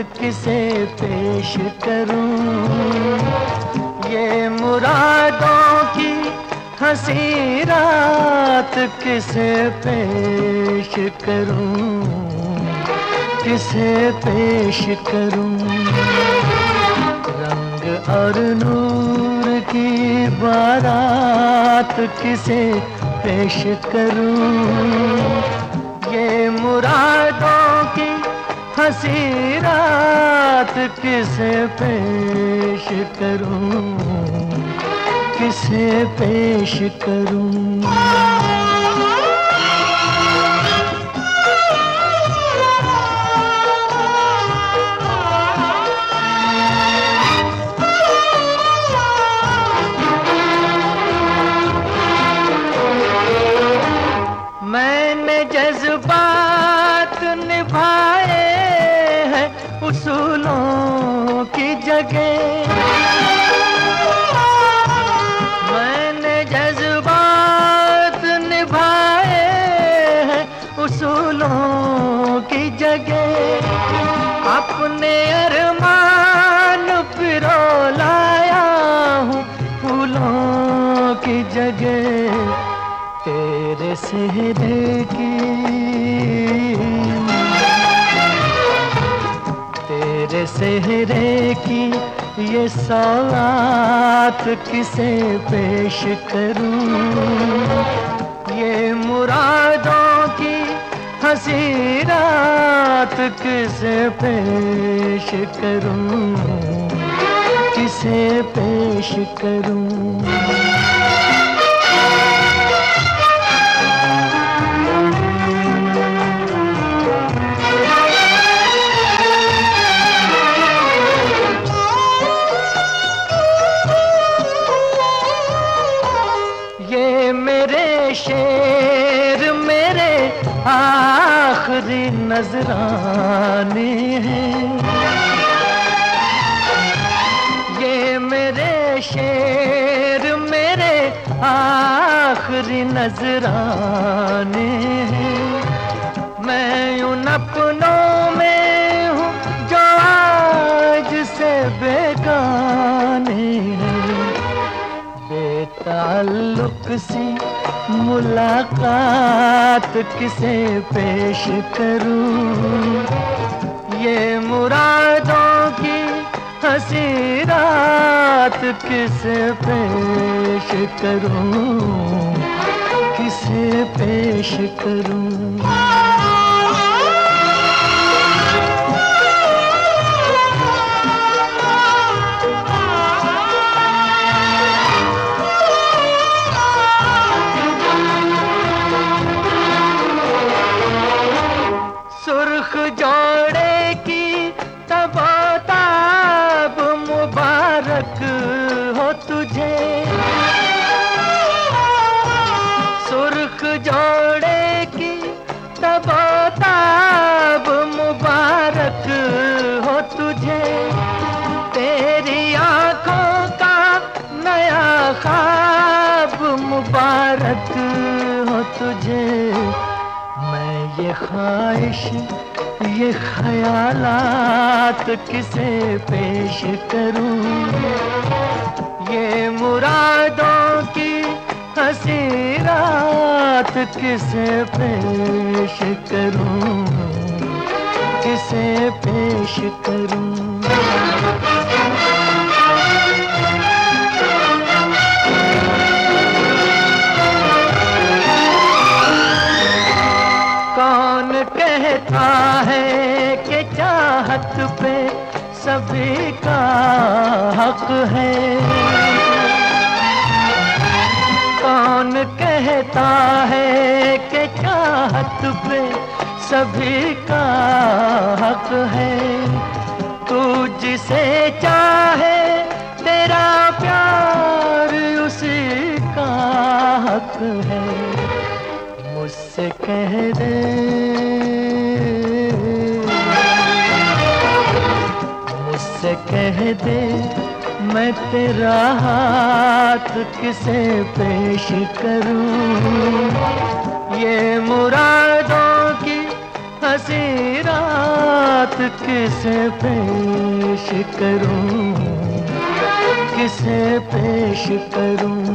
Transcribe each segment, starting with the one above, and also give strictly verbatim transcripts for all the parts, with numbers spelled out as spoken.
किसे पेश करूं, ये मुरादों की हंसी रात किसे पेश करूं, किसे पेश करूं। रंग और नूर की बारात किसे पेश करूं, ये मुरादों की हंसी रात किसे पेश करूं, किसे पेश करूं। मैंने जज्बात निभाए हैं उसूलों की जगह, मैंने जज्बात निभाए हैं उसूलों की जगह। अपने अरमान पिरो लाया हूँ फूलों की जगह। तेरे सेहरे की, तेरे सेहरे की ये सौगात किसे पेश करूं, ये मुरादों की हंसी रात किसे पेश करूं, किसे पेश करूं। मेरे शेर मेरे आखिरी नजराने हैं, ये मेरे शेर मेरे आखिरी नजराने हैं। मैं उन अपनों में हूँ जो आज से बेगाने हैं। बेताल्लुक सी मुलाकात किसे पेश करूं, ये मुरादों की हंसी रात किसे पेश करूं, किसे पेश करूं। सुर्ख जोड़े की तबोताब मुबारक हो तुझे, सुर्ख जोड़े की तबोताब मुबारक हो तुझे। तेरी आंखों का नया ख्वाब मुबारक हो तुझे। मैं ये ख्वाहिश ये ख्यालात किसे पेश करूं, ये मुरादों की हंसी रात किसे पेश करूं, किसे पेश करूं। कौन कहता है कि चाहत पे सभी का हक है, कौन कहता है कि चाहत पे सभी का हक है। तू जिसे चाहे तेरा प्यार उसी का हक है। मुझसे कह दे, मुझसे कह दे मैं तेरा हाथ किसे पेश करूं, ये मुरादों की हंसी रात किसे पेश करूं, किसे पेश करूं।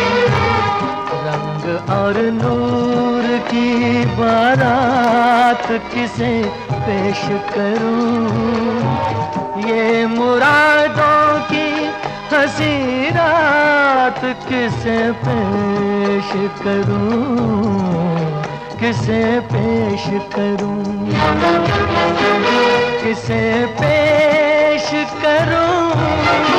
रंग और नूर की बारात किसे पेश करूं। ये मुरादों की हंसी रात किसे पेश करूं, किसे पेश करूं, किसे पेश करूं।